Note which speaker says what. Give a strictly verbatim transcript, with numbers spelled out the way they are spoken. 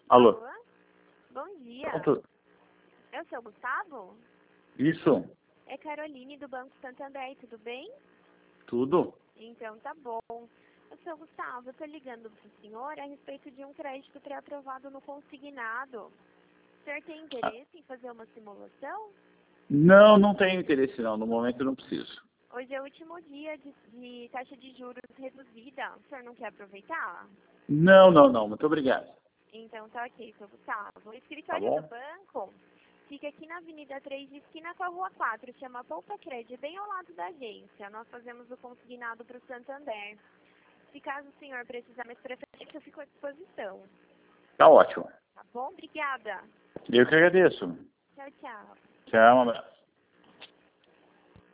Speaker 1: Alô?
Speaker 2: Alô? Bom dia.
Speaker 1: Pronto.
Speaker 2: É o seu Gustavo?
Speaker 1: Isso.
Speaker 2: É Caroline do Banco Santander, tudo bem?
Speaker 1: Tudo?
Speaker 2: Então tá bom. O seu Gustavo, eu tô ligando pro senhor a respeito de um crédito pré-aprovado no consignado. O senhor tem
Speaker 1: Ah,
Speaker 2: interesse em fazer uma simulação?
Speaker 1: Não, não tenho interesse não. No momento eu não preciso.
Speaker 2: Hoje é o último dia de, de taxa de juros reduzida. O senhor não quer aproveitar?
Speaker 1: Não, não, não. Muito obrigado.
Speaker 2: Então tá ok, seu Gustavo. O
Speaker 1: Tá
Speaker 2: escritório do
Speaker 1: bom?
Speaker 2: banco fica aqui na Avenida três, de esquina com a Rua quatro, chama Poupa Crédito, bem ao lado da agência. Nós fazemos o consignado para o Santander. Se caso o senhor precisar mais pra frente, eu fico à disposição.
Speaker 1: Tá ótimo.
Speaker 2: Tá bom? Obrigada.
Speaker 1: Eu que agradeço.
Speaker 2: Tchau, tchau.
Speaker 1: Tchau, um abraço.